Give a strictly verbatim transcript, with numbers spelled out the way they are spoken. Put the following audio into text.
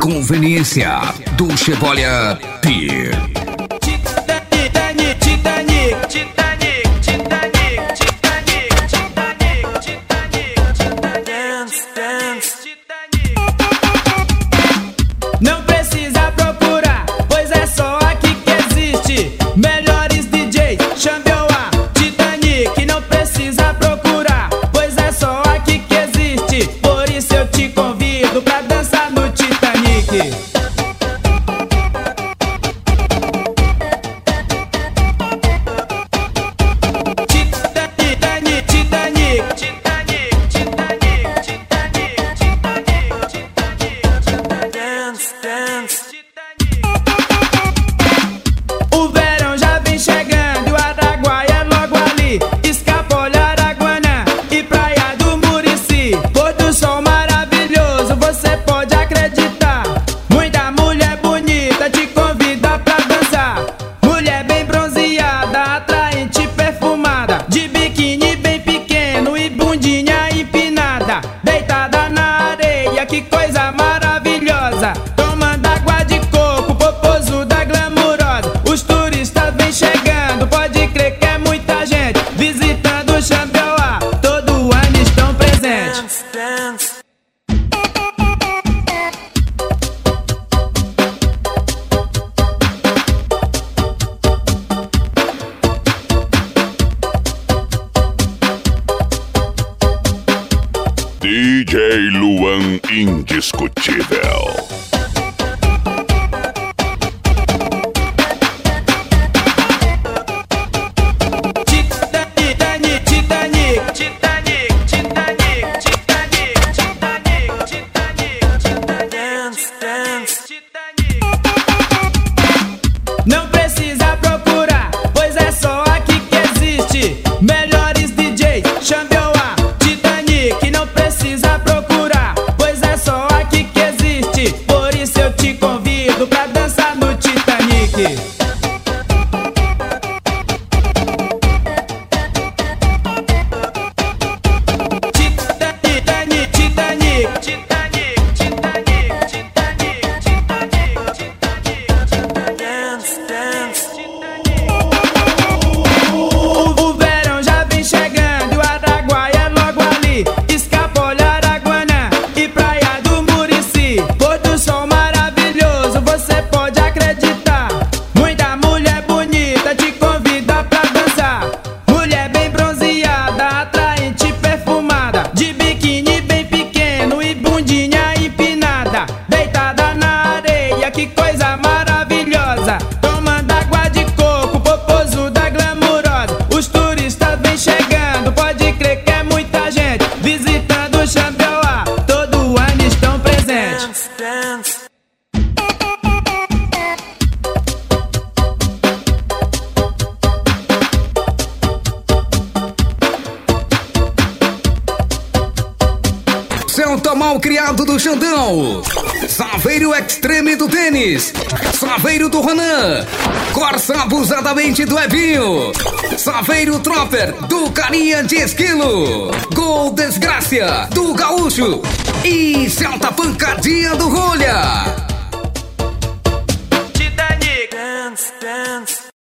conveniência do Chebolha Pier. Não precisa procurar, pois é só aqui que existe. Melhores D Js, chame a Titanic. Não precisa procurar, pois é só aqui que existe. Por isso eu te convido pra dançar no Titanic. O verão já vem chegando e o Araguaia é logo ali. Escapolha, Araguana e Praia do Murici. Pôr do sol maravilhoso, você pode acreditar. Muita mulher bonita te convida pra dançar. Mulher bem bronzeada, atraente, perfumada, de biquíni bem pequeno e bundinha empinada. Deitada na areia, que coisa maravilhosa. Tomando água de coco, popozuda glamurosa. Os turistas vêm chegando, pode crer que é muita gente visitando o Xambioá, todo ano estão presentes. D J Luan Indiscutível. Titanic, Titanic, Titanic, Titanic, Titanic, Titanic, Titanic, dance, dance, Titanic. Não precisa procurar, pois é só aqui que existe. Melhores D Js, chame a Titanic. Não precisa procurar, pois é só aqui que existe. Por isso eu te convido pra dançar no Titanic. Titanic, Titanic, Titanic, Titanic, Titanic, Titanic, Titanic, dance, dance, O, o verão já vem chegando e o Araguaia é logo ali. Escapolha, Araguana e Praia do Murici. Pôr do sol maravilhoso, você pode acreditar. Muita mulher bonita te convida pra dançar. Mulher bem bronzeada, atraente, perfumada, de biquíni bem pequeno e bundinha empinada. Deitada na areia, que coisa maravilhosa. Tomando água de coco, popozuda glamurosa. Os turistas vêm chegando, pode crer que é muita gente visitando o Xambioá, todo ano estão presentes. Celta mal criado do Xandão, Saveiro Extreme do tênis, Saveiro do Ronan, Corsa abusadamente do Ebinho, Saveiro Tropper do Carinha de Esquilo, Gol Desgraça do Gaúcho e Celta Pancadinha do Rolha. Titanic, dance, dance.